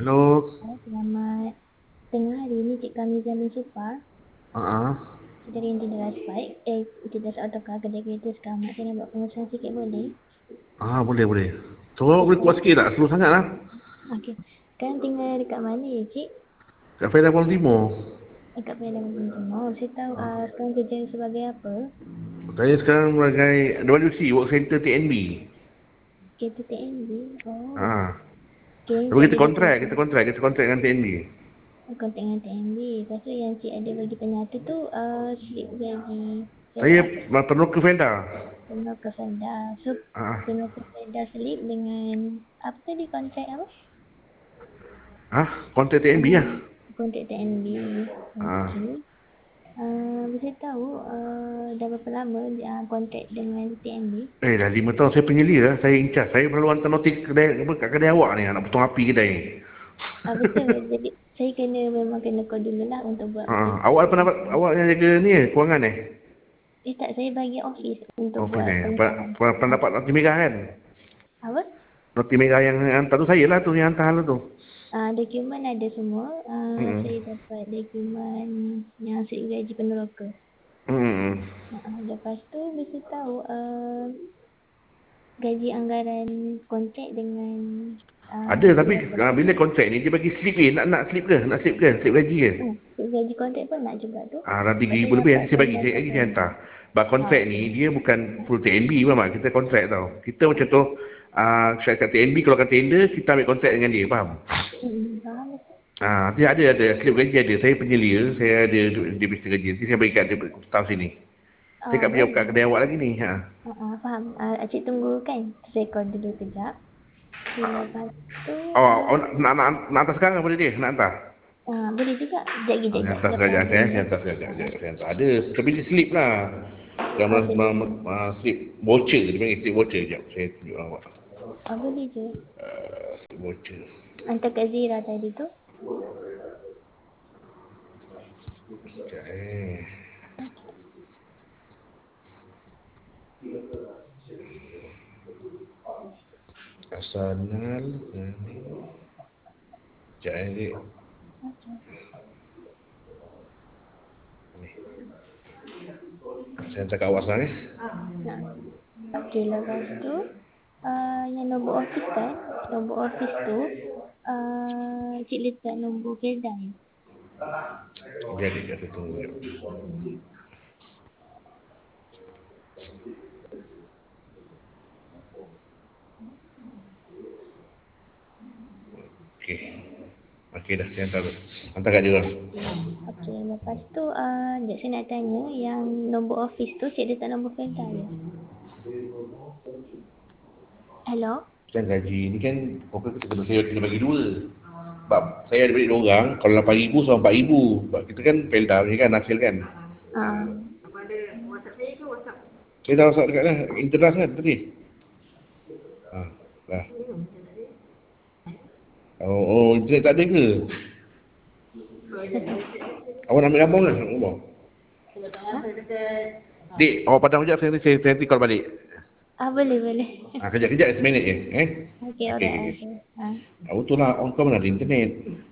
Hello. Selamat tengah hari ini Cik Kamizah bin Supar dari Intidas Bike Intidas Autocar Kedai Kereta Selamat. Saya nak buat pengurusan sikit boleh? Boleh. Suara boleh kuat sikit tak? Slow sangat lah. Okey. Sekarang tinggal dekat mana ya Cik? Kat Faedah Kuala Timur. Dekat Padang Timur. Saya tahu sekarang kerja sebagai apa? Saya sekarang sebagai WC, Work Center TNB. Kereta TNB. Oh. Ah. Okey, Tapi Cik kita ada kontrak, dapat kita kontrak dengan TNB. kontak dengan TNB. Lepas tu yang Cik ada bagi penyata tu slip gaji. Saya Apa? penuh ke Faedah. Penuh kesedah. So, Ah. penuh kesedah slip dengan apa tadi kontrak apa? Kontrak TNB lah. Kontak TNB. Ah. Okey. Bisa tahu dah berapa lama kontak dengan TNB? Dah 5 tahun saya penyelia lah. Saya in charge. Saya perlu hantar notik kedai, kat kedai awak ni. Nak potong api kedai ni. Betul. Jadi saya memang kena call dulu lah untuk buat Awak pendapat, awak yang jaga ni kewangan tak, saya bagi office untuk Office buat pengetahuan. Pendapat noti merah kan? Apa? Noti merah yang hantar tu saya lah tu, yang hantar lah tu. Dokumen ada semua. Saya dapat dokumen yang slip gaji peneroka. Lepas tu bisa tahu gaji anggaran kontrak dengan Ada, tapi bila kontrak ni dia bagi slip nak slip ke? Nak slip ke? Slip gaji ke? slip gaji kontrak pun nak juga tu. Dah 3,000 Saya lebih dapat nanti saya bagi saya hantar. Bak kontrak ni dia bukan full TNB faham tak? Kita kontrak tau. Kita macam tu kat TNB kalau kat tender kita ambil kontrak dengan dia, faham? Faham. Nanti ada slip gaji ada. Saya penyelia, saya ada dia bisa gaji. Nanti saya bagi kat dia tahun sini. Saya kat kedai awak lagi ni. Faham. Cik tunggu kan. Saya call dulu kejap. Lepas tu Nak hantar sekarang boleh dia? Nak hantar? boleh juga. Sekejap. Saya hantar sekejap. Saya hantar. Ada. Tapi dia slip lah. Slip voucher. Dia panggil slip voucher. Sekejap. Saya tunjuk awak. Boleh je. Slip voucher. Hantar kat Zira tadi tu. Sekejap Asanal ni. Sekejap dek. Saya hantar kat awak sekarang Okey, lepas tu yang nombor office kan. Nombor office tu cik letak nombor kedai. Jadi saya tunggu. Okey dah saya hantar kat dia. Okey, lepas tu saya nak tanya yang nombor office tu cik letak nombor kedai ya? Hello? Kan gaji ni kan pokok kita kena bagi dua. Sebab saya ada balik 2 orang, kalau 8,000 sama 4,000. Sebab kita kan Felda ni kan hasil kan. Apa ada WhatsApp saya ke WhatsApp? Saya dah WhatsApp dekat dah, internet kan tadi. Dah. Internet tak ada ke? Awak nak ambil gambar ke? Dik, awak padam sekejap, saya nanti call balik. Boleh. Kejap, seminit je. Okey, alright. Betul lah, kau mana ada internet.